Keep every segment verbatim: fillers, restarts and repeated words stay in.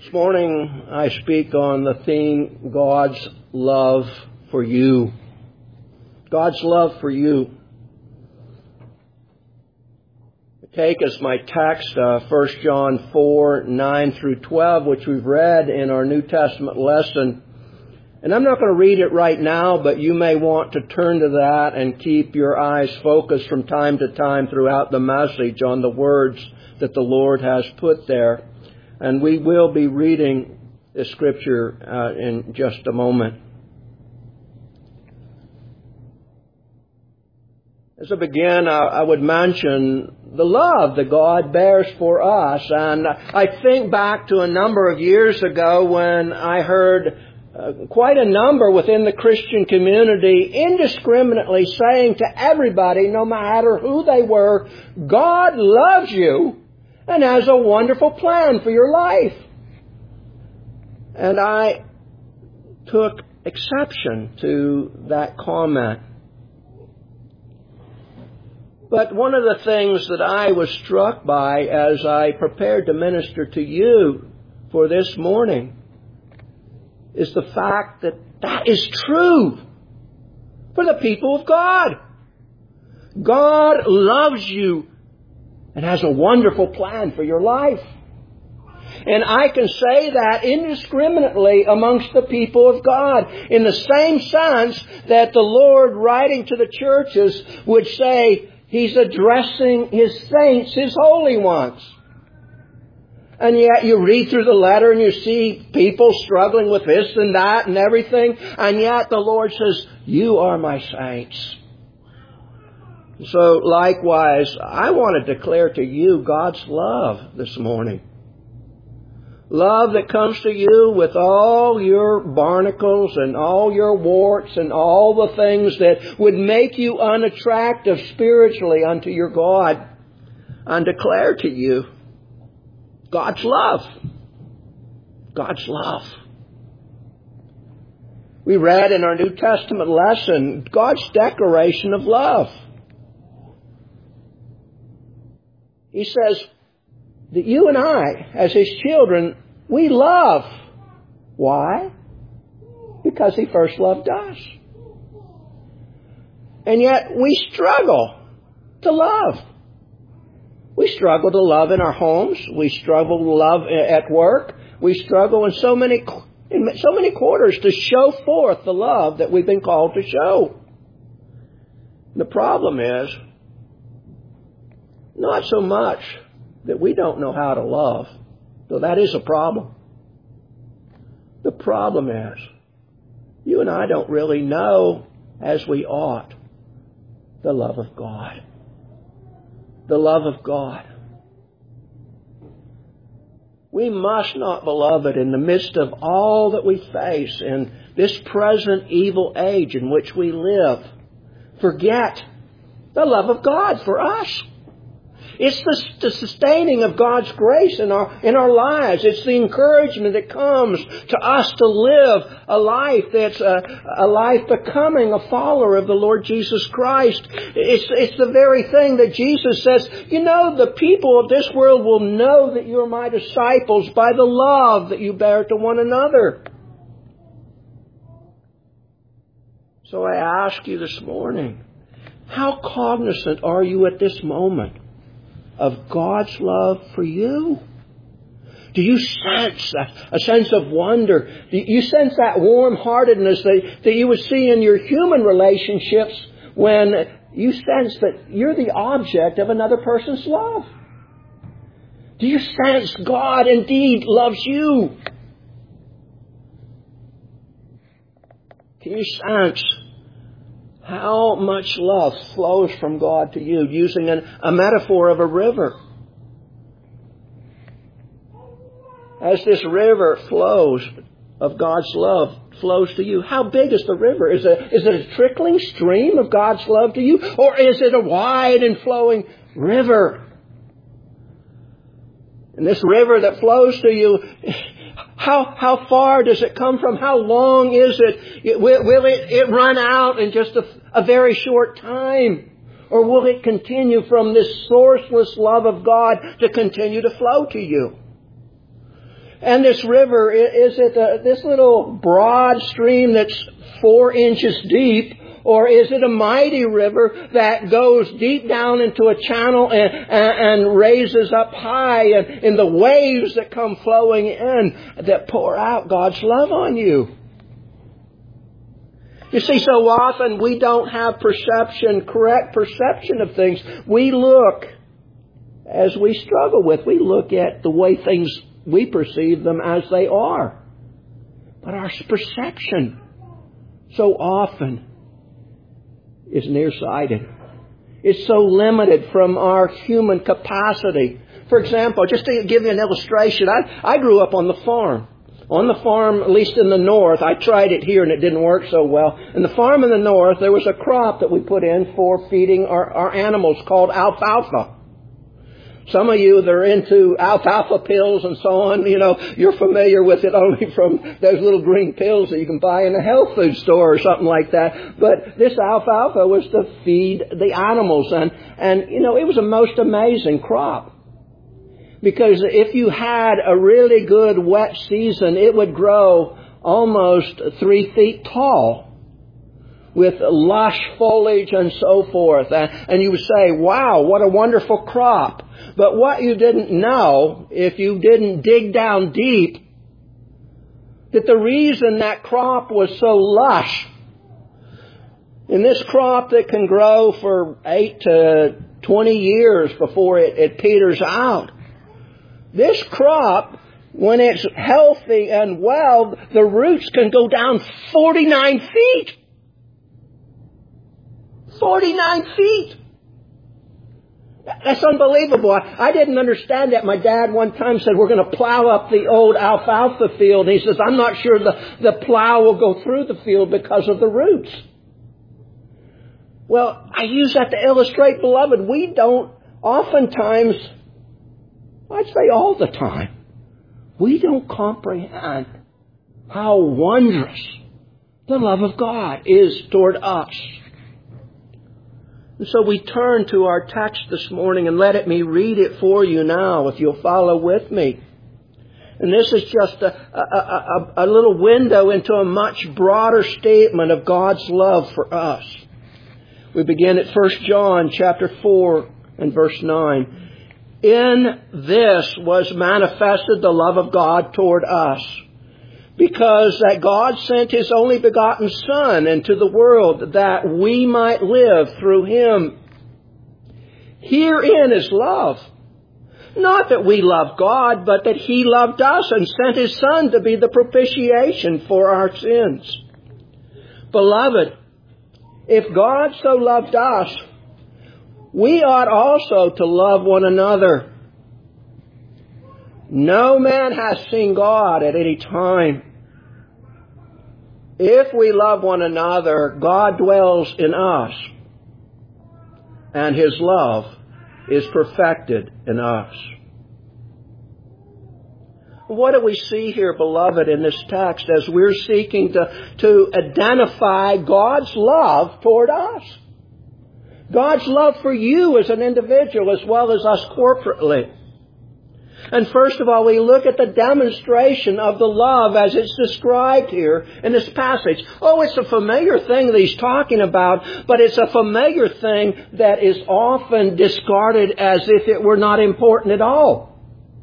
This morning I speak on the theme, God's love for you. God's love for you. I take as my text uh, First John four, nine through twelve, which we've read in our New Testament lesson. And I'm not going to read it right now, but you may want to turn to that and keep your eyes focused from time to time throughout the message on the words that the Lord has put there. And we will be reading the scripture uh, in just a moment. As I begin, I, I would mention the love that God bears for us. And I think back to a number of years ago when I heard uh, quite a number within the Christian community indiscriminately saying to everybody, no matter who they were, God loves you and has a wonderful plan for your life. And I took exception to that comment. But one of the things that I was struck by as I prepared to minister to you for this morning is the fact that that is true for the people of God. God loves you and has a wonderful plan for your life. And I can say that indiscriminately amongst the people of God, in the same sense that the Lord, writing to the churches, would say He's addressing His saints, His holy ones. And yet you read through the letter and you see people struggling with this and that and everything, and yet the Lord says, you are my saints. So likewise, I want to declare to you God's love this morning. Love that comes to you with all your barnacles and all your warts and all the things that would make you unattractive spiritually unto your God. And declare to you God's love. God's love. We read in our New Testament lesson God's declaration of love. He says that you and I, as His children, we love. Why? Because He first loved us. And yet we struggle to love. We struggle to love in our homes. We struggle to love at work. We struggle in so many, in so many quarters to show forth the love that we've been called to show. The problem is, not so much that we don't know how to love, though that is a problem. The problem is, you and I don't really know, as we ought, the love of God. The love of God. We must not, beloved, in the midst of all that we face in this present evil age in which we live, forget the love of God for us. It's the, the sustaining of God's grace in our, in our lives. It's the encouragement that comes to us to live a life that's a, a life becoming a follower of the Lord Jesus Christ. It's, it's the very thing that Jesus says, you know, the people of this world will know that you're my disciples by the love that you bear to one another. So I ask you this morning, how cognizant are you at this moment of God's love for you? Do you sense a, a sense of wonder? Do you sense that warm-heartedness that, that you would see in your human relationships when you sense that you're the object of another person's love? Do you sense God indeed loves you? Can you sense how much love flows from God to you, using an, a metaphor of a river? As this river flows of God's love flows to you, how big is the river? Is it, is it a trickling stream of God's love to you? Or is it a wide and flowing river? And this river that flows to you, How how far does it come from? How long is it? it will, will it, it run out in just a, a very short time? Or will it continue from this sourceless love of God to continue to flow to you? And this river, is it a, this little broad stream that's four inches deep, or is it a mighty river that goes deep down into a channel and, and, and raises up high, and in the waves that come flowing in that pour out God's love on you? You see, so often we don't have perception, correct perception of things. We look, as we struggle with, we look at the way things, we perceive them as they are. But our perception so often is nearsighted. It's so limited from our human capacity. For example, just to give you an illustration, I, I grew up on the farm. On the farm, at least in the north, I tried it here and it didn't work so well. In the farm in the north, there was a crop that we put in for feeding our, our animals called alfalfa. Some of you that are into alfalfa pills and so on, you know, you're familiar with it only from those little green pills that you can buy in a health food store or something like that. But this alfalfa was to feed the animals. And, and you know, it was a most amazing crop. Because if you had a really good wet season, it would grow almost three feet tall with lush foliage and so forth. And, and you would say, wow, what a wonderful crop. But what you didn't know, if you didn't dig down deep, that the reason that crop was so lush, in this crop that can grow for eight to twenty years before it, it peters out, this crop, when it's healthy and well, the roots can go down forty-nine feet. forty-nine feet. That's unbelievable. I, I didn't understand that. My dad one time said, we're going to plow up the old alfalfa field. And he says, I'm not sure the, the plow will go through the field because of the roots. Well, I use that to illustrate, beloved, we don't oftentimes, I'd say all the time, we don't comprehend how wondrous the love of God is toward us. And so we turn to our text this morning, and let me read it for you now, if you'll follow with me. And this is just a, a, a, a little window into a much broader statement of God's love for us. We begin at First John chapter four and verse nine. In this was manifested the love of God toward us, because that God sent His only begotten Son into the world that we might live through Him. Herein is love. Not that we love God, but that He loved us and sent His Son to be the propitiation for our sins. Beloved, if God so loved us, we ought also to love one another. No man has seen God at any time. If we love one another, God dwells in us, and His love is perfected in us. What do we see here, beloved, in this text as we're seeking to, to identify God's love toward us? God's love for you as an individual as well as us corporately. And first of all, we look at the demonstration of the love as it's described here in this passage. Oh, it's a familiar thing that he's talking about, but it's a familiar thing that is often discarded as if it were not important at all.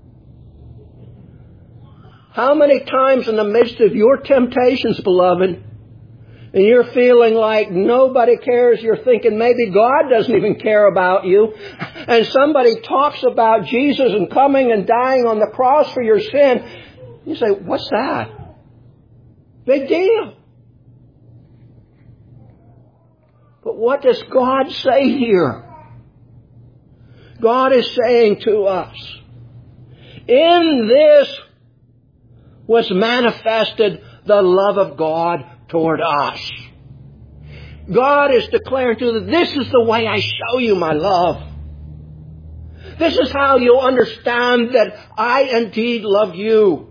How many times in the midst of your temptations, beloved, and you're feeling like nobody cares, you're thinking maybe God doesn't even care about you, and somebody talks about Jesus and coming and dying on the cross for your sin, you say, what's that? Big deal. But what does God say here? God is saying to us, in this was manifested the love of God toward us. God is declaring to them, this is the way I show you my love. This is how you'll understand that I indeed love you.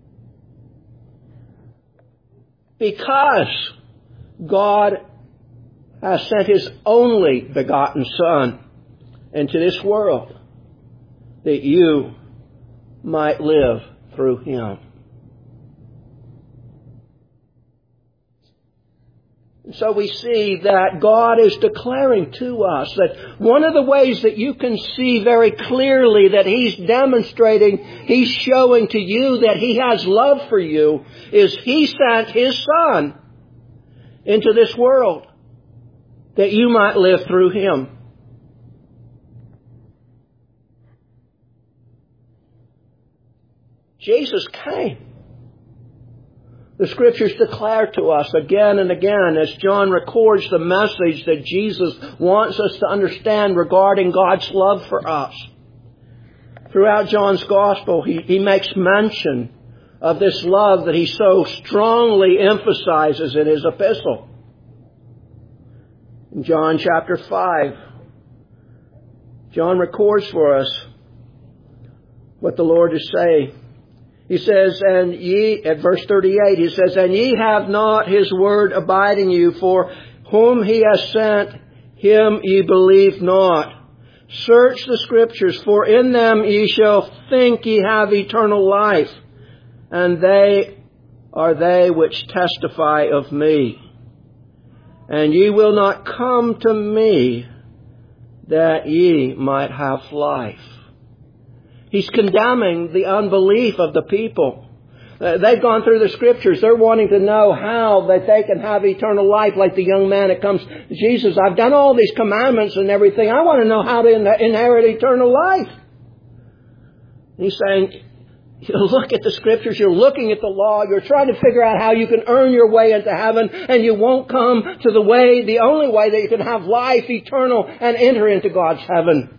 Because God has sent His only begotten Son into this world that you might live through Him. So we see that God is declaring to us that one of the ways that you can see very clearly that He's demonstrating, He's showing to you that He has love for you, is He sent His Son into this world that you might live through Him. Jesus came. The Scriptures declare to us again and again, as John records the message that Jesus wants us to understand regarding God's love for us. Throughout John's Gospel, he, he makes mention of this love that he so strongly emphasizes in his epistle. In John chapter five, John records for us what the Lord is saying. He says, and ye, at verse thirty-eight, he says, and ye have not His word abiding you, for whom He has sent, Him ye believe not. Search the Scriptures, for in them ye shall think ye have eternal life, and they are they which testify of me. And ye will not come to me, that ye might have life. He's condemning the unbelief of the people. Uh, they've gone through the Scriptures. They're wanting to know how that they can have eternal life, like the young man that comes to Jesus. I've done all these commandments and everything. I want to know how to in- inherit eternal life. And He's saying, you look at the Scriptures, you're looking at the law, you're trying to figure out how you can earn your way into heaven, and you won't come to the way, the only way that you can have life eternal and enter into God's heaven.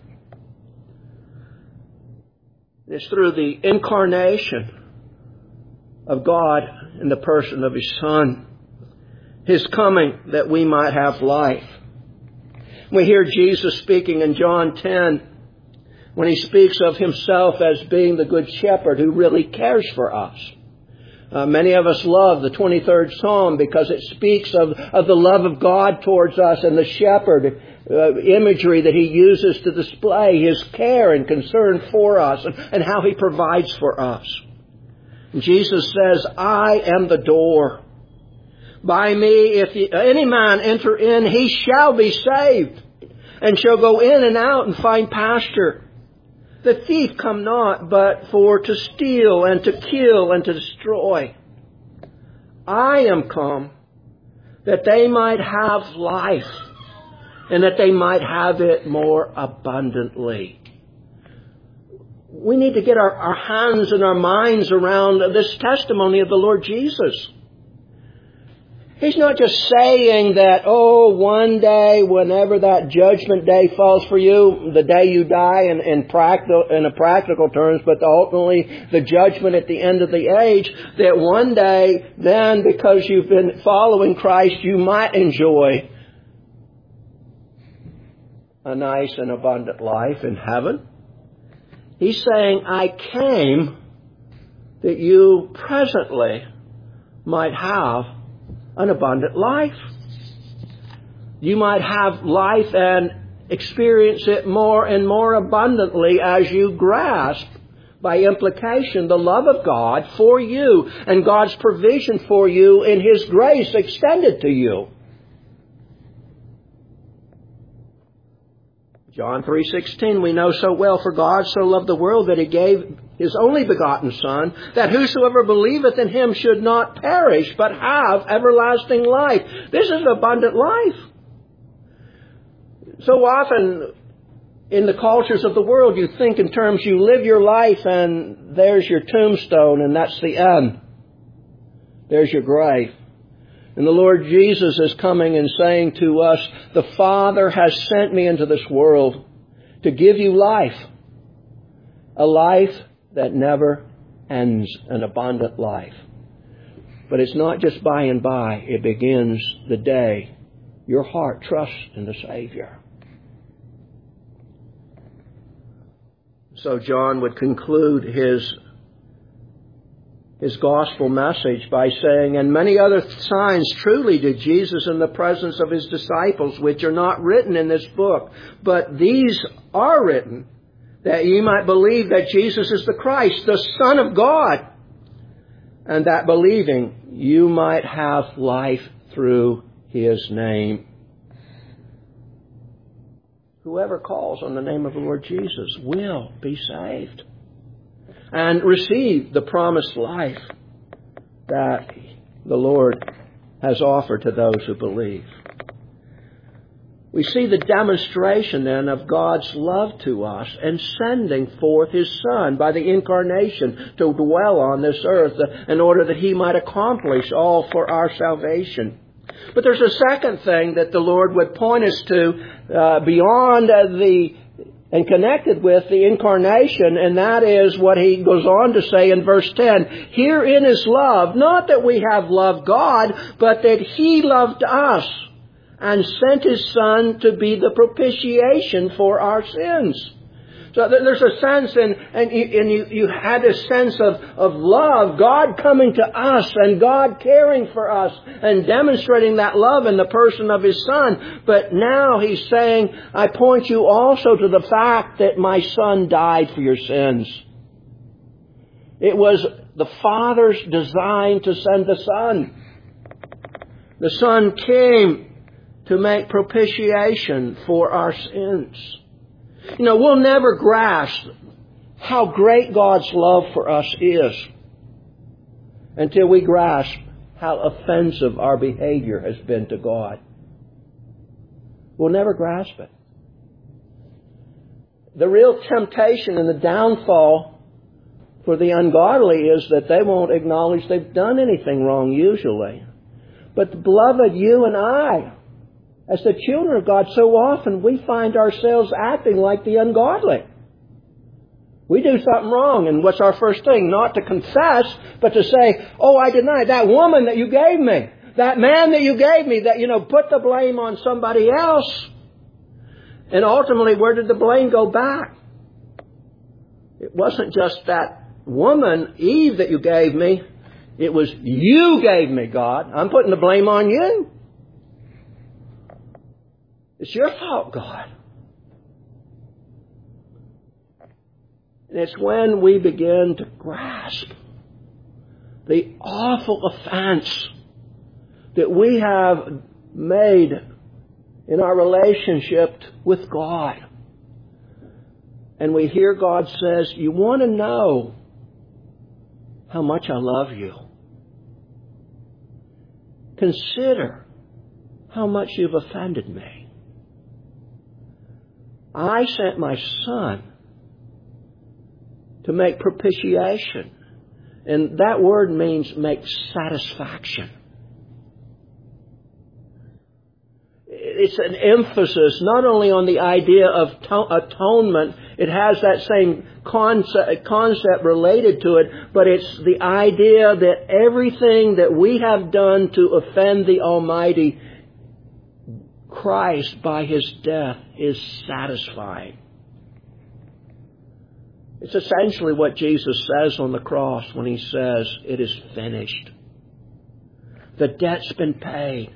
It's through the incarnation of God in the person of His Son, His coming that we might have life. We hear Jesus speaking in John ten when He speaks of Himself as being the Good Shepherd who really cares for us. Uh, many of us love the twenty-third Psalm because it speaks of, of the love of God towards us and the shepherd uh, imagery that He uses to display His care and concern for us and, and how He provides for us. And Jesus says, I am the door. By me, if any man enter in, he shall be saved and shall go in and out and find pasture. The thief come not, but for to steal and to kill and to destroy. I am come that they might have life, and that they might have it more abundantly. We need to get our, our hands and our minds around this testimony of the Lord Jesus. He's not just saying that, oh, one day, whenever that judgment day falls for you, the day you die in, in, practical, in a practical terms, but ultimately the judgment at the end of the age, that one day, then, because you've been following Christ, you might enjoy a nice and abundant life in heaven. He's saying, I came that you presently might have an abundant life. You might have life and experience it more and more abundantly as you grasp, by implication, the love of God for you and God's provision for you in His grace extended to you. John three sixteen, we know so well, for God so loved the world that He gave His only begotten Son, that whosoever believeth in Him should not perish, but have everlasting life. This is abundant life. So often in the cultures of the world, you think in terms you live your life and there's your tombstone and that's the end. There's your grave. And the Lord Jesus is coming and saying to us, the Father has sent me into this world to give you life. A life that never ends, an abundant life. But it's not just by and by. It begins the day your heart trusts in the Savior. So John would conclude his his gospel message by saying, and many other signs truly did Jesus in the presence of His disciples, which are not written in this book, but these are written, that ye might believe that Jesus is the Christ, the Son of God, and that believing you might have life through His name. Whoever calls on the name of the Lord Jesus will be saved and receive the promised life that the Lord has offered to those who believe. We see the demonstration then of God's love to us in sending forth His Son by the incarnation to dwell on this earth in order that He might accomplish all for our salvation. But there's a second thing that the Lord would point us to uh, beyond uh, the and connected with the incarnation, and that is what He goes on to say in verse ten. Herein is love, not that we have loved God, but that He loved us and sent His Son to be the propitiation for our sins. So there's a sense, and, and, you, and you, you had a sense of, of love, God coming to us and God caring for us and demonstrating that love in the person of His Son. But now He's saying, I point you also to the fact that my Son died for your sins. It was the Father's design to send the Son. The Son came to make propitiation for our sins. You know, we'll never grasp how great God's love for us is until we grasp how offensive our behavior has been to God. We'll never grasp it. The real temptation and the downfall for the ungodly is that they won't acknowledge they've done anything wrong usually. But beloved, you and I, as the children of God, so often we find ourselves acting like the ungodly. We do something wrong, and what's our first thing? Not to confess, but to say, oh, I deny that woman that you gave me, that man that you gave me, that, you know, put the blame on somebody else. And ultimately, where did the blame go back? It wasn't just that woman, Eve, that you gave me. It was you gave me, God. I'm putting the blame on you. It's your fault, God. And it's when we begin to grasp the awful offense that we have made in our relationship with God. And we hear God says, you want to know how much I love you? Consider how much you've offended me. I sent my Son to make propitiation. And that word means make satisfaction. It's an emphasis not only on the idea of to- atonement, it has that same concept, concept related to it, but it's the idea that everything that we have done to offend the Almighty, Christ, by His death, is satisfying. It's essentially what Jesus says on the cross when He says, it is finished. The debt's been paid.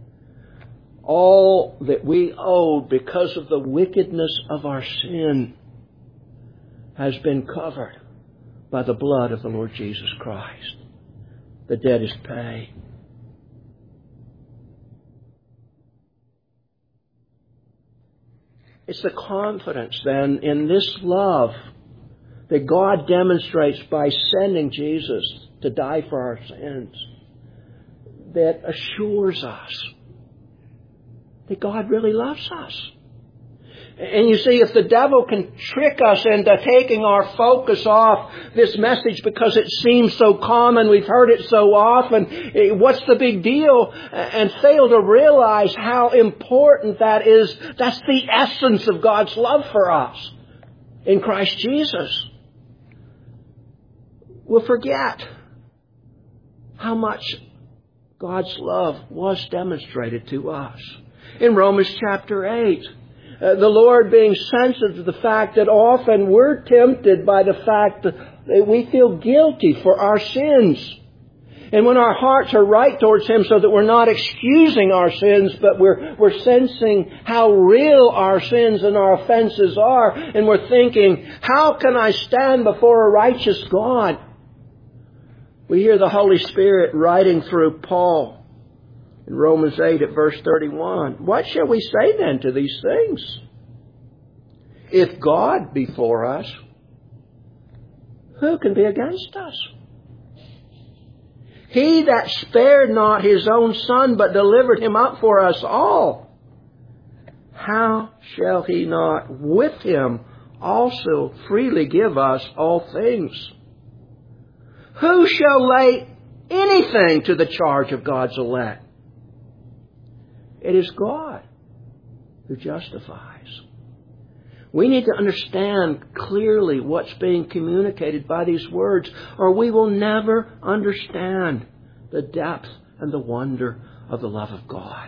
All that we owed because of the wickedness of our sin has been covered by the blood of the Lord Jesus Christ. The debt is paid. It's the confidence then in this love that God demonstrates by sending Jesus to die for our sins that assures us that God really loves us. And you see, if the devil can trick us into taking our focus off this message because it seems so common, we've heard it so often, what's the big deal? And fail to realize how important that is. That's the essence of God's love for us in Christ Jesus. We'll forget how much God's love was demonstrated to us. In Romans chapter eight, uh, the Lord being sensitive to the fact that often we're tempted by the fact that we feel guilty for our sins. And when our hearts are right towards Him, so that we're not excusing our sins, but we're, we're sensing how real our sins and our offenses are, and we're thinking, how can I stand before a righteous God? We hear the Holy Spirit writing through Paul in Romans eight at verse thirty-one. What shall we say then to these things? If God be for us, who can be against us? He that spared not His own Son, but delivered Him up for us all, how shall He not with Him also freely give us all things? Who shall lay anything to the charge of God's elect? It is God who justifies. We need to understand clearly what's being communicated by these words, or we will never understand the depth and the wonder of the love of God.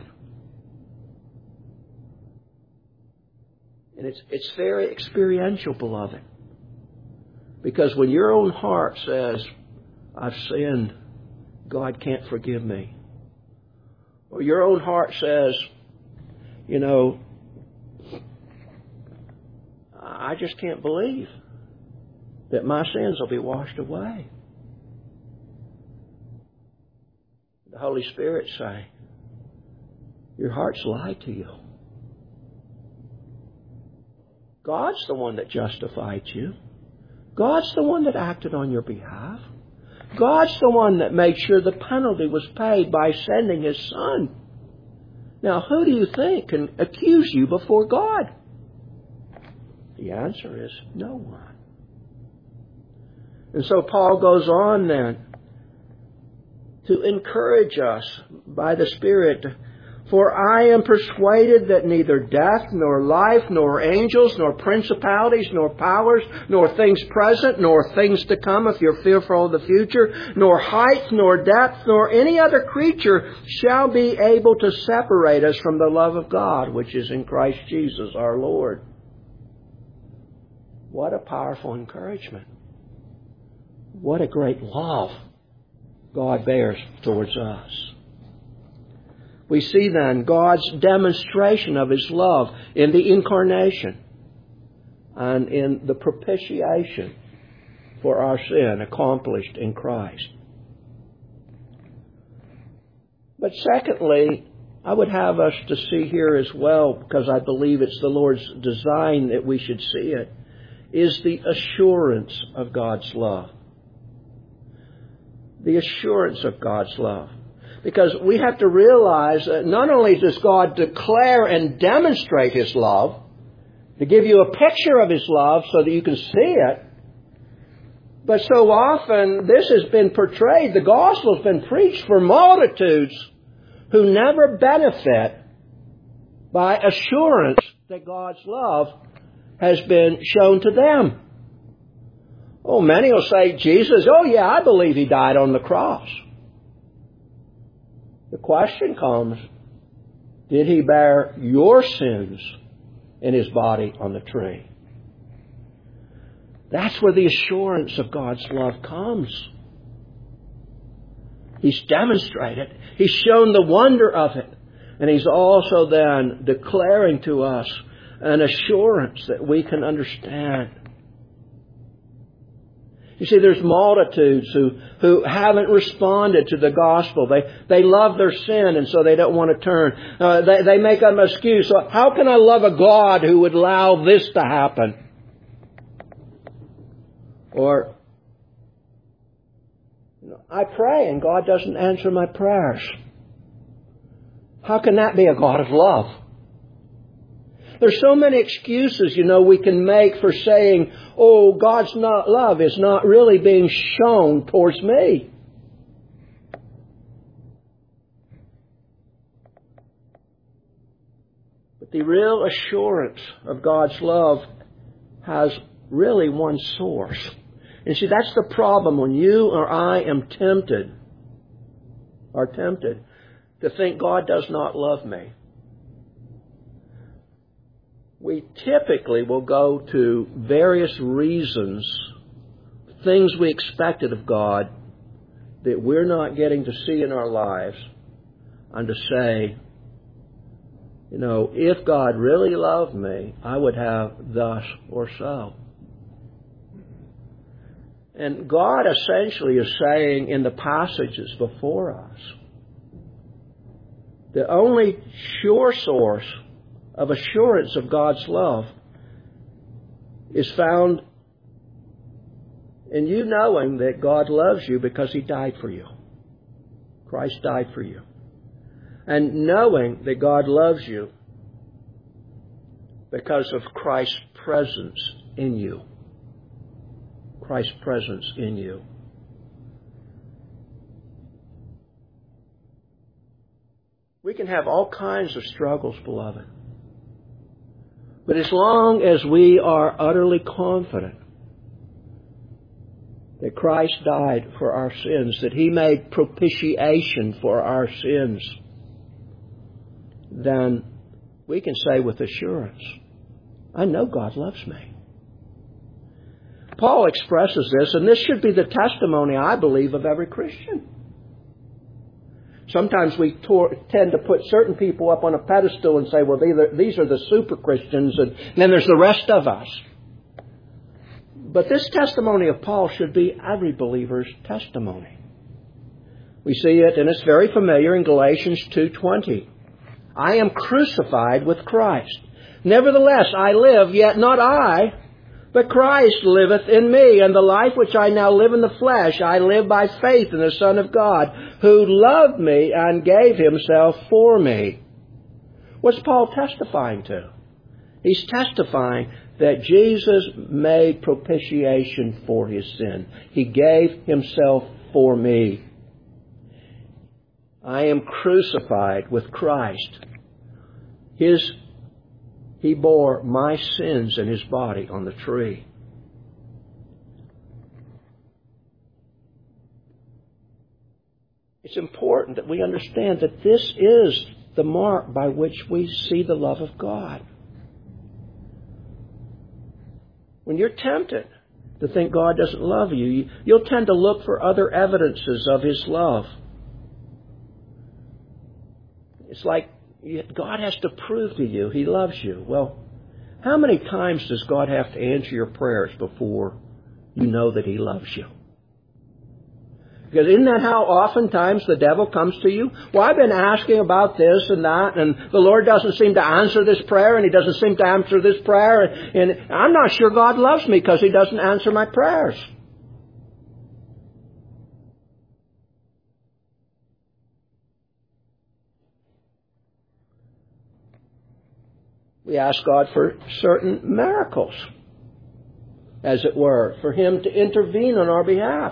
And it's, it's very experiential, beloved. Because when your own heart says, I've sinned, God can't forgive me. Or your own heart says, you know, I just can't believe that my sins will be washed away. The Holy Spirit say, your heart's lied to you. God's the one that justified you. God's the one that acted on your behalf. God's the one that made sure the penalty was paid by sending His Son. Now, who do you think can accuse you before God? The answer is no one. And so Paul goes on then to encourage us by the Spirit. For I am persuaded that neither death, nor life, nor angels, nor principalities, nor powers, nor things present, nor things to come, if you're fearful of the future, nor height, nor depth, nor any other creature shall be able to separate us from the love of God, which is in Christ Jesus our Lord. What a powerful encouragement. What a great love God bears towards us. We see then God's demonstration of His love in the incarnation and in the propitiation for our sin accomplished in Christ. But secondly, I would have us to see here as well, because I believe it's the Lord's design that we should see it, is the assurance of God's love. The assurance of God's love. Because we have to realize that not only does God declare and demonstrate His love, to give you a picture of His love so that you can see it, but so often this has been portrayed, the gospel has been preached for multitudes who never benefit by assurance that God's love has been shown to them. Oh, many will say, Jesus, oh yeah, I believe He died on the cross. The question comes, did He bear your sins in His body on the tree? That's where the assurance of God's love comes. He's demonstrated. He's shown the wonder of it. And He's also then declaring to us an assurance that we can understand. You see, there's multitudes who, who haven't responded to the gospel. They, they love their sin, and so they don't want to turn. Uh, they, they make an excuse. So how can I love a God who would allow this to happen? Or, you know, I pray and God doesn't answer my prayers. How can that be a God of love? There's so many excuses, you know, we can make for saying, oh, God's not love is not really being shown towards me. But the real assurance of God's love has really one source. And see, that's the problem when you or I am tempted, are tempted to think God does not love me. We typically will go to various reasons, things we expected of God that we're not getting to see in our lives and to say, you know, if God really loved me, I would have thus or so. And God essentially is saying in the passages before us, the only sure source of assurance of God's love is found in you knowing that God loves you because He died for you. Christ died for you. And knowing that God loves you because of Christ's presence in you. Christ's presence in you. We can have all kinds of struggles, beloved. But as long as we are utterly confident that Christ died for our sins, that He made propitiation for our sins, then we can say with assurance, I know God loves me. Paul expresses this, and this should be the testimony, I believe, of every Christian. Sometimes we tor- tend to put certain people up on a pedestal and say, well, these are the super Christians, and then there's the rest of us. But this testimony of Paul should be every believer's testimony. We see it, and it's very familiar in Galatians two twenty. I am crucified with Christ. Nevertheless, I live, yet not I, but Christ liveth in me. And the life which I now live in the flesh, I live by faith in the Son of God, who loved me and gave Himself for me. What's Paul testifying to? He's testifying that Jesus made propitiation for his sin. He gave Himself for me. I am crucified with Christ. His, He bore my sins in His body on the tree. It's important that we understand that this is the mark by which we see the love of God. When you're tempted to think God doesn't love you, you'll tend to look for other evidences of His love. It's like God has to prove to you He loves you. Well, how many times does God have to answer your prayers before you know that He loves you? Because isn't that how oftentimes the devil comes to you? Well, I've been asking about this and that, and the Lord doesn't seem to answer this prayer, and He doesn't seem to answer this prayer, and I'm not sure God loves me because He doesn't answer my prayers. We ask God for certain miracles, as it were, for Him to intervene on our behalf.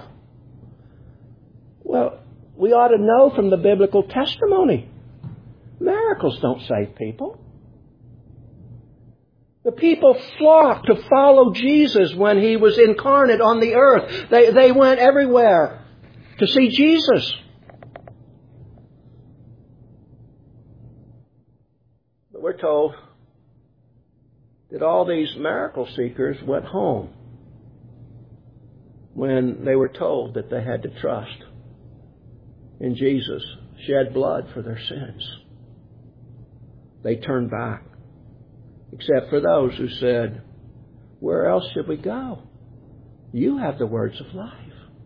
Well, we ought to know from the biblical testimony, miracles don't save people. The people flocked to follow Jesus when He was incarnate on the earth. They, they went everywhere to see Jesus. But we're told that all these miracle seekers went home when they were told that they had to trust in Jesus, shed blood for their sins. They turned back, except for those who said, where else should we go? You have the words of life.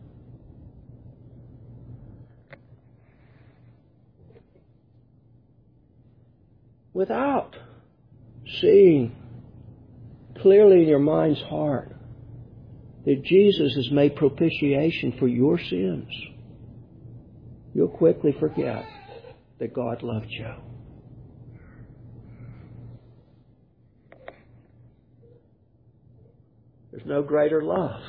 Without seeing clearly in your mind's heart that Jesus has made propitiation for your sins, you'll quickly forget that God loved you. There's no greater love.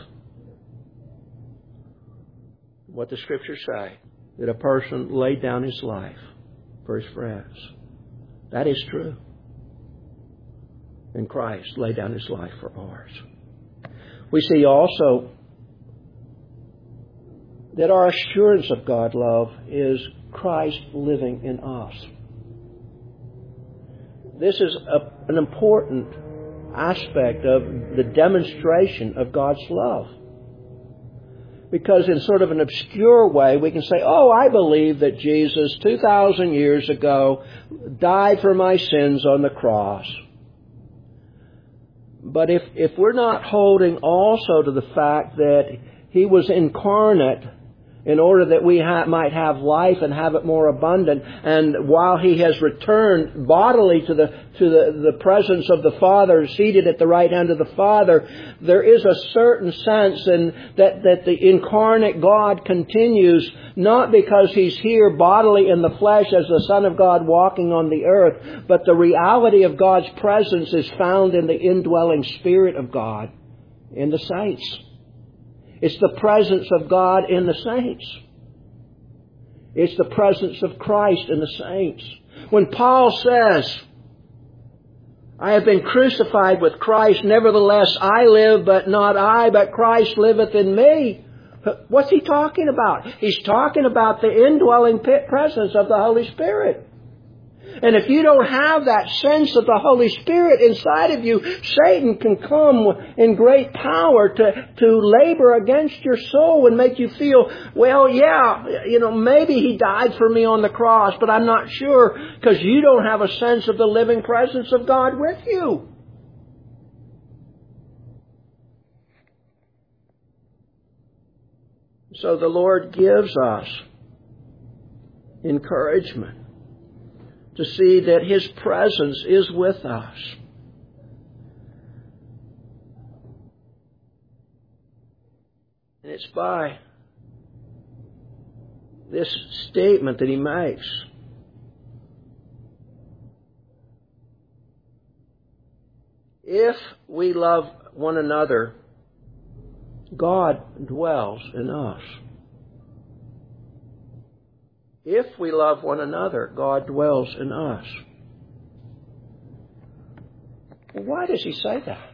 What the Scriptures say, that a person laid down his life for his friends. That is true. And Christ laid down His life for ours. We see also that our assurance of God's love is Christ living in us. This is a, an important aspect of the demonstration of God's love. Because in sort of an obscure way, we can say, oh, I believe that Jesus, two thousand years ago, died for my sins on the cross. But if, if we're not holding also to the fact that He was incarnate in order that we ha- might have life and have it more abundant, and while He has returned bodily to the to the, the presence of the Father, seated at the right hand of the Father, there is a certain sense in that, that the incarnate God continues, not because He's here bodily in the flesh as the Son of God walking on the earth, but the reality of God's presence is found in the indwelling Spirit of God in the saints. It's the presence of God in the saints. It's the presence of Christ in the saints. When Paul says, I have been crucified with Christ, nevertheless I live, but not I, but Christ liveth in me. What's he talking about? He's talking about the indwelling presence of the Holy Spirit. And if you don't have that sense of the Holy Spirit inside of you, Satan can come in great power to, to labor against your soul and make you feel, well, yeah, you know, maybe He died for me on the cross, but I'm not sure, because you don't have a sense of the living presence of God with you. So the Lord gives us encouragement to see that His presence is with us. And it's by this statement that He makes. If we love one another, God dwells in us. If we love one another, God dwells in us. Well, why does He say that?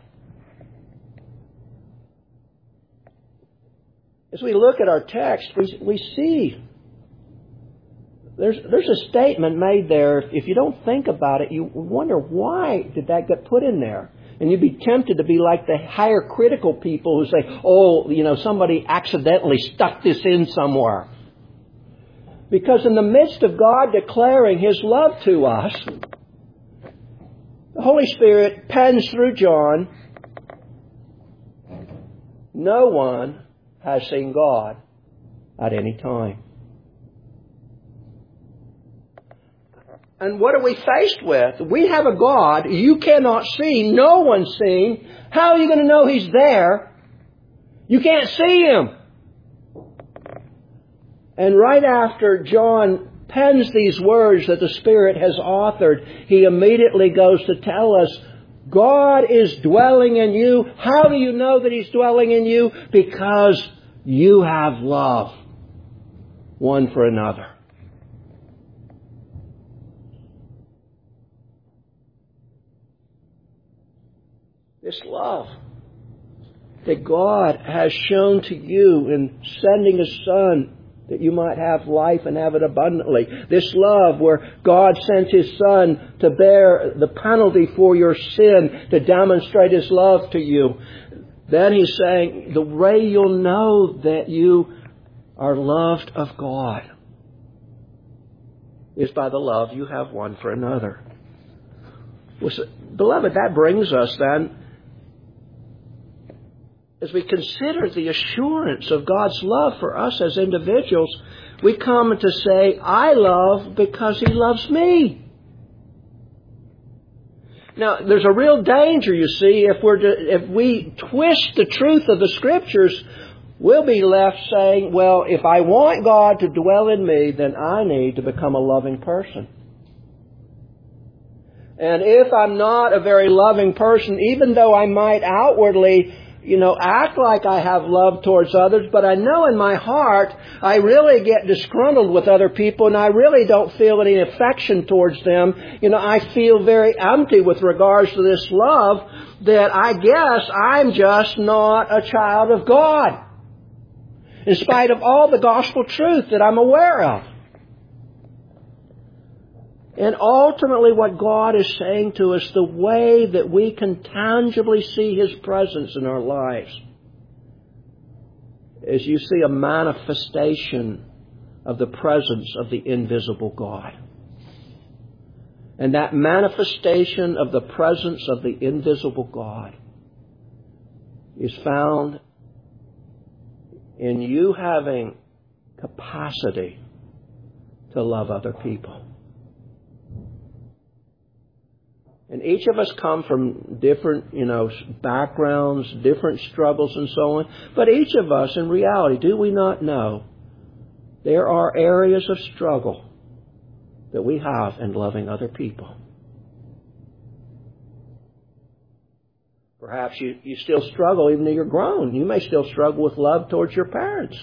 As we look at our text, we, we see there's, there's a statement made there. If you don't think about it, you wonder, why did that get put in there? And you'd be tempted to be like the higher critical people who say, oh, you know, somebody accidentally stuck this in somewhere. Because in the midst of God declaring His love to us, the Holy Spirit pens through John, no one has seen God at any time. And what are we faced with? We have a God you cannot see, no one's seen. How are you going to know He's there? You can't see Him. And right after John pens these words that the Spirit has authored, he immediately goes to tell us, God is dwelling in you. How do you know that He's dwelling in you? Because you have love one for another. This love that God has shown to you in sending His Son that you might have life and have it abundantly. This love where God sent His Son to bear the penalty for your sin, to demonstrate His love to you. Then He's saying, the way you'll know that you are loved of God is by the love you have one for another. Well, so, beloved, that brings us then, as we consider the assurance of God's love for us as individuals, we come to say, I love because He loves me. Now, there's a real danger, you see, if we're to, if we twist the truth of the Scriptures, we'll be left saying, well, if I want God to dwell in me, then I need to become a loving person. And if I'm not a very loving person, even though I might outwardly, you know, act like I have love towards others, but I know in my heart I really get disgruntled with other people and I really don't feel any affection towards them. You know, I feel very empty with regards to this love, that I guess I'm just not a child of God, in spite of all the gospel truth that I'm aware of. And ultimately what God is saying to us, the way that we can tangibly see His presence in our lives, is you see a manifestation of the presence of the invisible God. And that manifestation of the presence of the invisible God is found in you having capacity to love other people. And each of us come from different, you know, backgrounds, different struggles and so on. But each of us, in reality, do we not know there are areas of struggle that we have in loving other people? Perhaps you, you still struggle even though you're grown. You may still struggle with love towards your parents.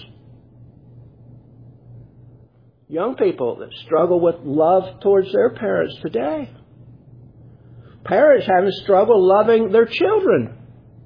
Young people that struggle with love towards their parents today. Parents having struggle loving their children.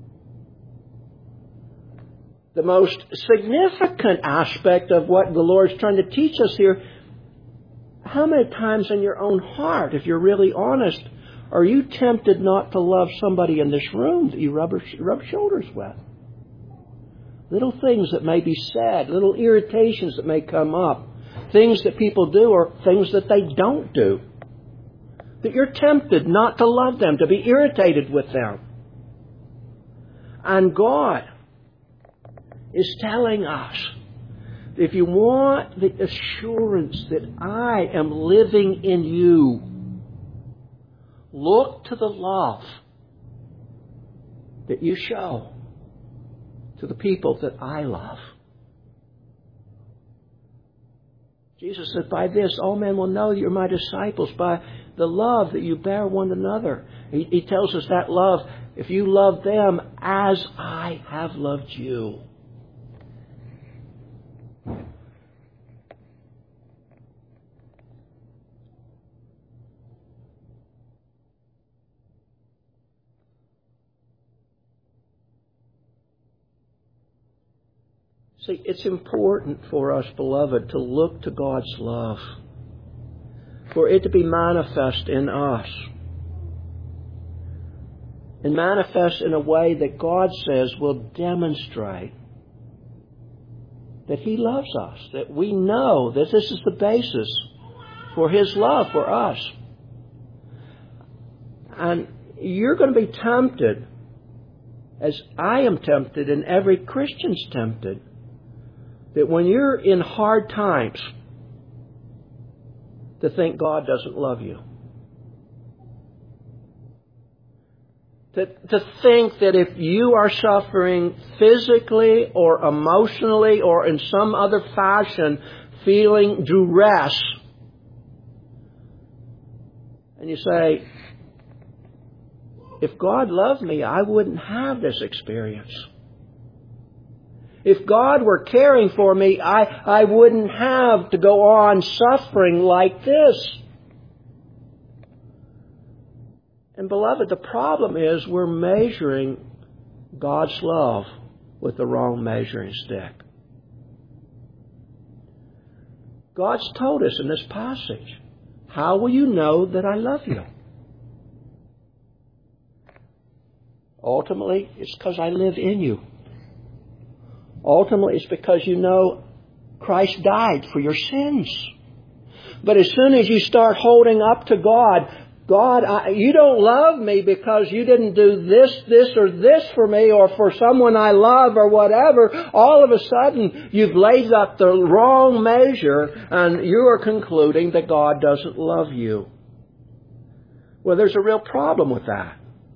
The most significant aspect of what the Lord's trying to teach us here, how many times in your own heart, if you're really honest, are you tempted not to love somebody in this room that you rub, rub shoulders with? Little things that may be said, little irritations that may come up, things that people do or things that they don't do. That you're tempted not to love them, to be irritated with them. And God is telling us, if you want the assurance that I am living in you, look to the love that you show to the people that I love. Jesus said, by this all men will know that you're my disciples, by the love that you bear one another. He, he tells us that love, if you love them as I have loved you. See, it's important for us, beloved, to look to God's love, for it to be manifest in us, and manifest in a way that God says will demonstrate that He loves us, that we know that this is the basis for His love for us. And you're going to be tempted, as I am tempted and every Christian's tempted, that when you're in hard times, to think God doesn't love you. To, to think that if you are suffering physically or emotionally or in some other fashion, feeling duress, and you say, if God loved me, I wouldn't have this experience. If God were caring for me, I, I wouldn't have to go on suffering like this. And beloved, the problem is we're measuring God's love with the wrong measuring stick. God's told us in this passage, how will you know that I love you? Ultimately, it's because I live in you. Ultimately, it's because you know Christ died for your sins. But as soon as you start holding up to God, God, I, you don't love me because you didn't do this, this, or this for me, or for someone I love, or whatever, all of a sudden you've laid up the wrong measure and you are concluding that God doesn't love you. Well, there's a real problem with that.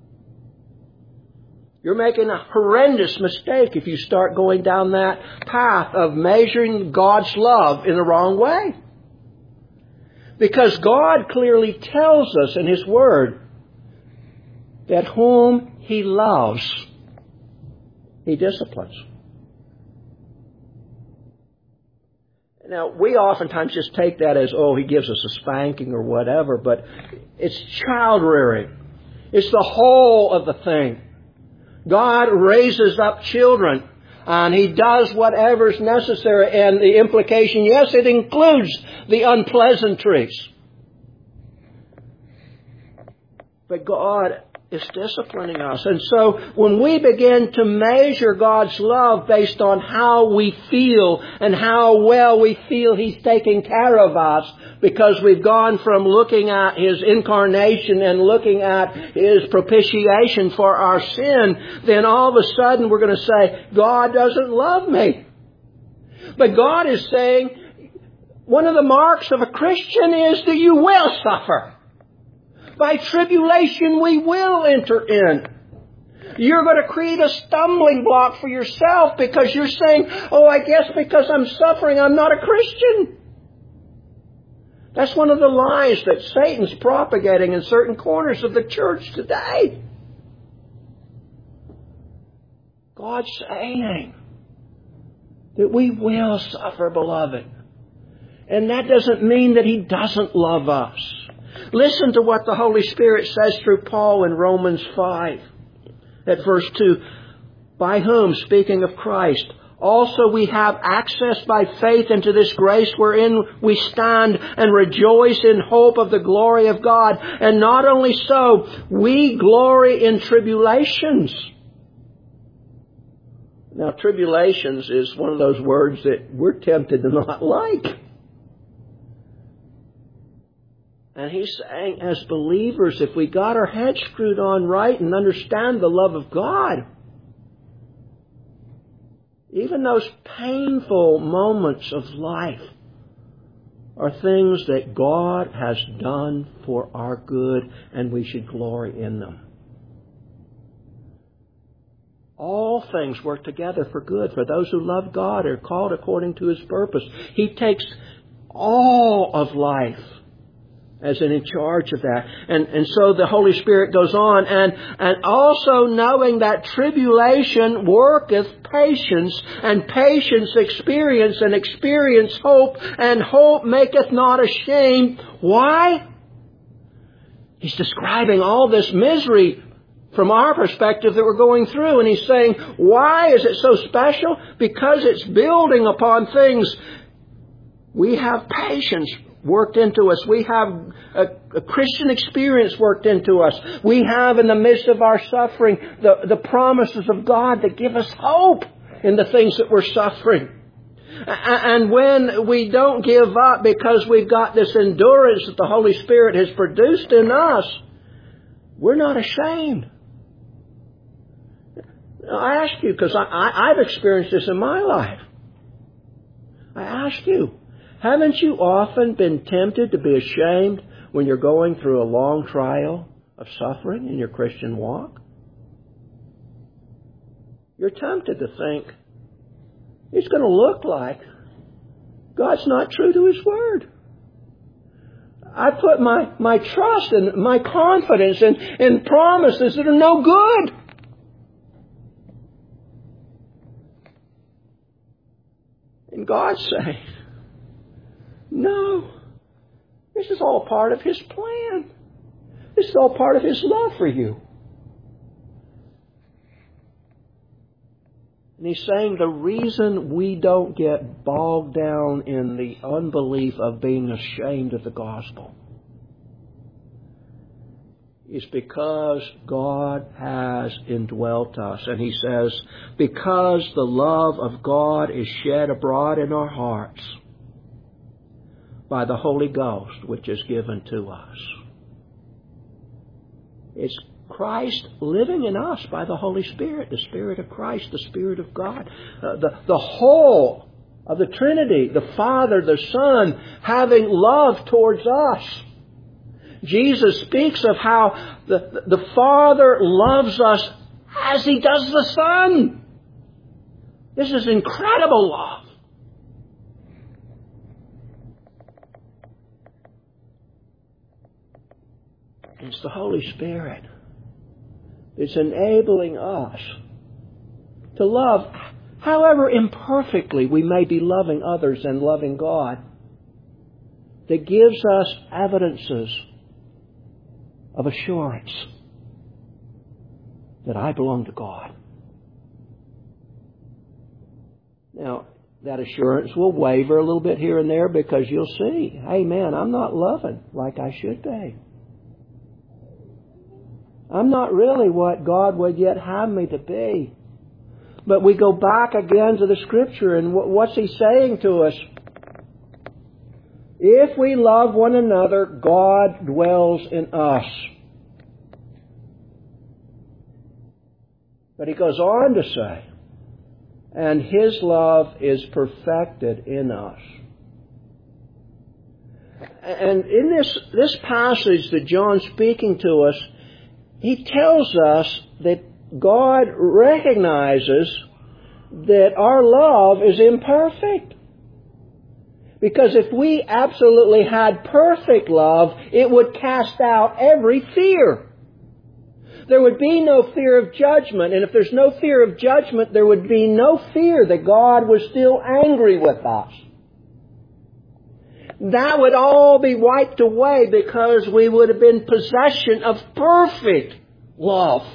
You're making a horrendous mistake if you start going down that path of measuring God's love in the wrong way. Because God clearly tells us in His Word that whom He loves, He disciplines. Now, we oftentimes just take that as, oh, He gives us a spanking or whatever, but it's child rearing. It's the whole of the thing. God raises up children and He does whatever's necessary. And the implication, yes, it includes the unpleasantries. But God is disciplining us. And so when we begin to measure God's love based on how we feel and how well we feel He's taking care of us, because we've gone from looking at His incarnation and looking at His propitiation for our sin, then all of a sudden we're going to say, God doesn't love me. But God is saying, one of the marks of a Christian is that you will suffer. By tribulation we will enter in. You're going to create a stumbling block for yourself because you're saying, oh, I guess because I'm suffering, I'm not a Christian. That's one of the lies that Satan's propagating in certain corners of the church today. God's saying that we will suffer, beloved. And that doesn't mean that He doesn't love us. Listen to what the Holy Spirit says through Paul in Romans five at verse two. By whom, speaking of Christ, also we have access by faith into this grace wherein we stand and rejoice in hope of the glory of God. And not only so, we glory in tribulations. Now, tribulations is one of those words that we're tempted to not like. And He's saying, as believers, if we got our heads screwed on right and understand the love of God, even those painful moments of life are things that God has done for our good, and we should glory in them. All things work together for good for those who love God, are called according to His purpose. He takes all of life as in charge of that. And, and so the Holy Spirit goes on, and, and also knowing that tribulation worketh patience, and patience experience, and experience hope, and hope maketh not ashamed. Why? He's describing all this misery from our perspective that we're going through. And He's saying, why is it so special? Because it's building upon things. We have patience worked into us. We have a, a Christian experience worked into us. We have, in the midst of our suffering, the, the promises of God that give us hope in the things that we're suffering. And when we don't give up because we've got this endurance that the Holy Spirit has produced in us, we're not ashamed. I ask you, because I, I, I've experienced this in my life. I ask you, haven't you often been tempted to be ashamed when you're going through a long trial of suffering in your Christian walk? You're tempted to think, it's going to look like God's not true to His Word. I put my, my trust and my confidence in, in promises that are no good. And God's saying, no, this is all part of His plan. This is all part of His love for you. And He's saying the reason we don't get bogged down in the unbelief of being ashamed of the gospel is because God has indwelt us. And He says, because the love of God is shed abroad in our hearts by the Holy Ghost, which is given to us. It's Christ living in us by the Holy Spirit, the Spirit of Christ, the Spirit of God. Uh, the, the whole of the Trinity, the Father, the Son, having love towards us. Jesus speaks of how the, the Father loves us as He does the Son. This is incredible love. It's the Holy Spirit. It's enabling us to love, however imperfectly we may be loving others and loving God, that gives us evidences of assurance that I belong to God. Now, that assurance will waver a little bit here and there because you'll see, hey man, I'm not loving like I should be. I'm not really what God would yet have me to be. But we go back again to the Scripture, and what's He saying to us? If we love one another, God dwells in us. But He goes on to say, and His love is perfected in us. And in this, this passage that John's speaking to us, he tells us that God recognizes that our love is imperfect. Because if we absolutely had perfect love, it would cast out every fear. There would be no fear of judgment. And if there's no fear of judgment, there would be no fear that God was still angry with us. That would all be wiped away because we would have been possession of perfect love.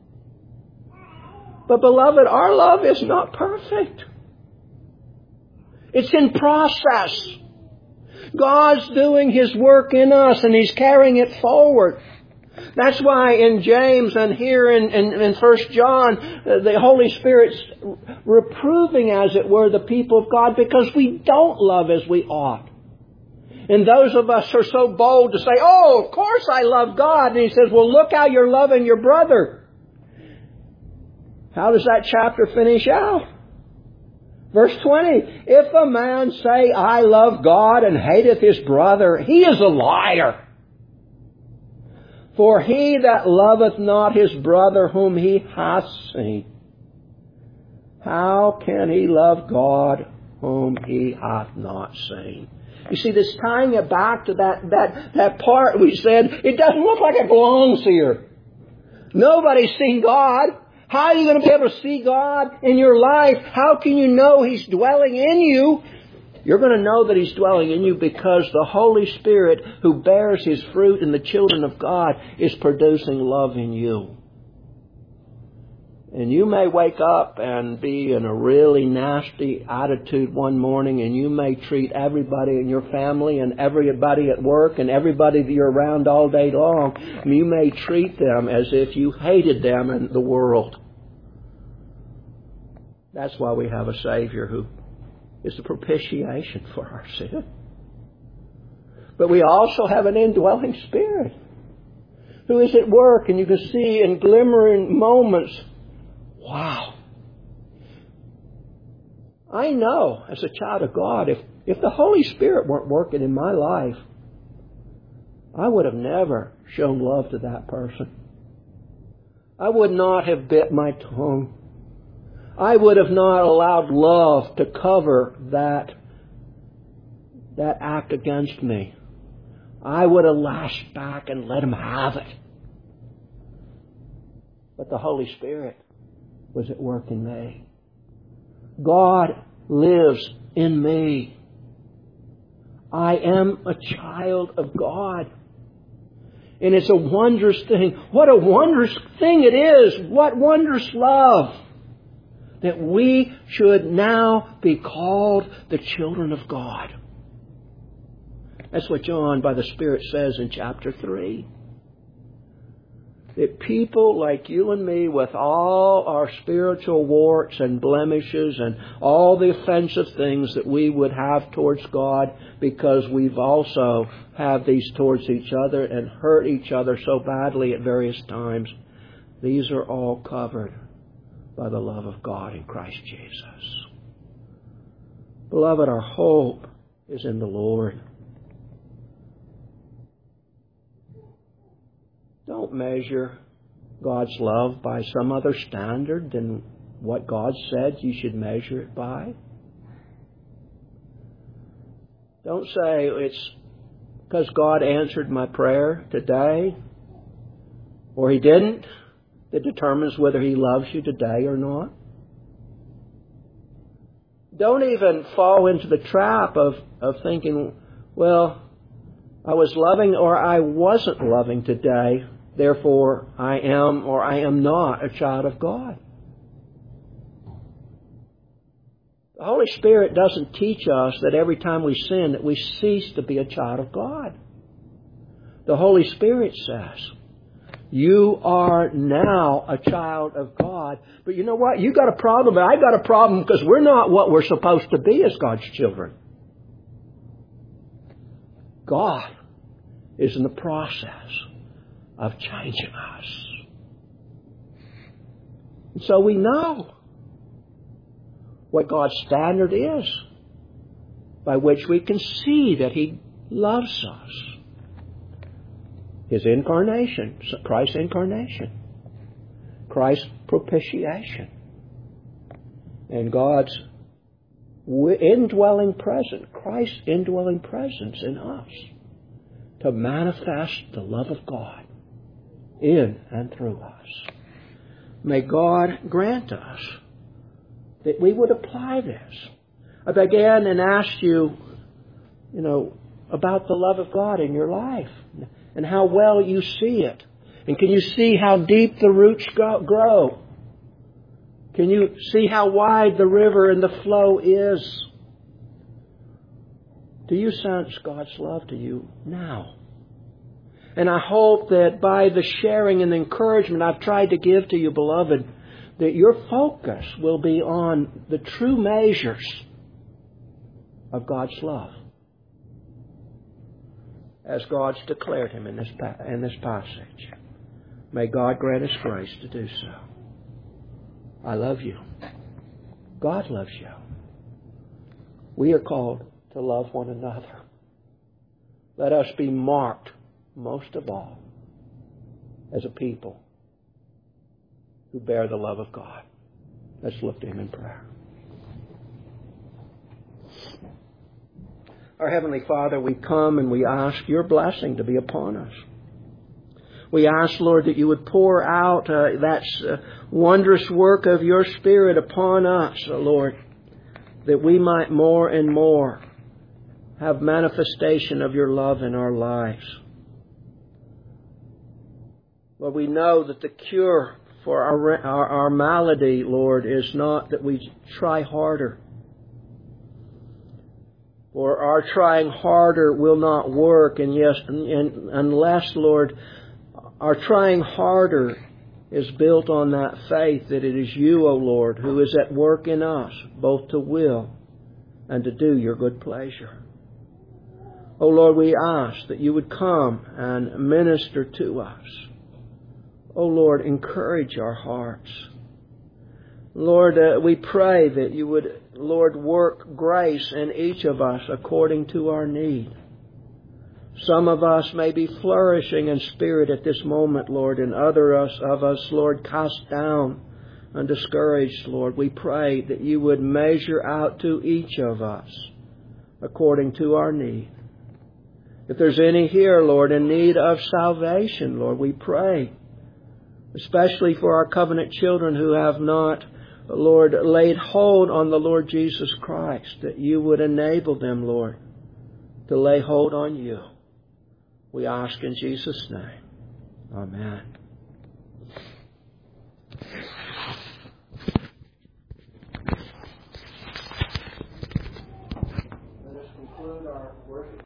But beloved, our love is not perfect. It's in process. God's doing His work in us and He's carrying it forward. That's why in James and here in, in, in First John, the Holy Spirit's reproving, as it were, the people of God because we don't love as we ought. And those of us are so bold to say, oh, of course I love God. And He says, well, look how you're loving your brother. How does that chapter finish out? Verse twenty, if a man say, I love God and hateth his brother, he is a liar. For he that loveth not his brother whom he hath seen, how can he love God whom he hath not seen? You see, this tying it back to that, that, that part we said, it doesn't look like it belongs here. Nobody's seen God. How are you going to be able to see God in your life? How can you know He's dwelling in you? You're going to know that He's dwelling in you because the Holy Spirit, who bears His fruit in the children of God, is producing love in you. And you may wake up and be in a really nasty attitude one morning, and you may treat everybody in your family and everybody at work and everybody that you're around all day long, you may treat them as if you hated them in the world. That's why we have a Savior who is the propitiation for our sin. But we also have an indwelling Spirit who is at work, and you can see in glimmering moments, wow. I know as a child of God, if, if the Holy Spirit weren't working in my life, I would have never shown love to that person. I would not have bit my tongue. I would have not allowed love to cover that, that act against me. I would have lashed back and let him have it. But the Holy Spirit was at work in me. God lives in me. I am a child of God. And it's a wondrous thing. What a wondrous thing it is. What wondrous love. That we should now be called the children of God. That's what John by the Spirit says in chapter three. That people like you and me, with all our spiritual warts and blemishes and all the offensive things that we would have towards God, because we've also have these towards each other and hurt each other so badly at various times, these are all covered by the love of God in Christ Jesus. Beloved, our hope is in the Lord. Don't measure God's love by some other standard than what God said you should measure it by. Don't say it's because God answered my prayer today, or He didn't, that determines whether He loves you today or not. Don't even fall into the trap of, of thinking, well, I was loving or I wasn't loving today, therefore I am or I am not a child of God. The Holy Spirit doesn't teach us that every time we sin that we cease to be a child of God. The Holy Spirit says, You are now a child of God. But you know what? You got a problem, but I got a problem because we're not what we're supposed to be as God's children. God is in the process of changing us. And so we know what God's standard is by which we can see that He loves us. His incarnation, Christ's incarnation, Christ's propitiation, and God's indwelling presence, Christ's indwelling presence in us to manifest the love of God in and through us. May God grant us that we would apply this. I began and asked you, you know, about the love of God in your life and how well you see it. And can you see how deep the roots grow? Can you see how wide the river and the flow is? Do you sense God's love to you now? And I hope that by the sharing and the encouragement I've tried to give to you, beloved, that your focus will be on the true measures of God's love, as God's declared Him in this, in this passage. May God grant us grace to do so. I love you. God loves you. We are called to love one another. Let us be marked, most of all, as a people who bear the love of God. Let's lift Him in prayer. Our Heavenly Father, we come and we ask your blessing to be upon us. We ask, Lord, that you would pour out uh, that uh, wondrous work of your Spirit upon us, uh, Lord, that we might more and more have manifestation of your love in our lives. Lord, we know that the cure for our, our, our malady, Lord, is not that we try harder. For our trying harder will not work, and yes, and unless, Lord, our trying harder is built on that faith that it is you, O Lord, who is at work in us, both to will and to do your good pleasure. O Lord, we ask that you would come and minister to us. O Lord, encourage our hearts. Lord, uh, we pray that you would, Lord, work grace in each of us according to our need. Some of us may be flourishing in spirit at this moment, Lord, and other of us, Lord, cast down and discouraged, Lord. We pray that you would measure out to each of us according to our need. If there's any here, Lord, in need of salvation, Lord, we pray, especially for our covenant children who have not, Lord, laid hold on the Lord Jesus Christ, that you would enable them, Lord, to lay hold on you. We ask in Jesus' name. Amen.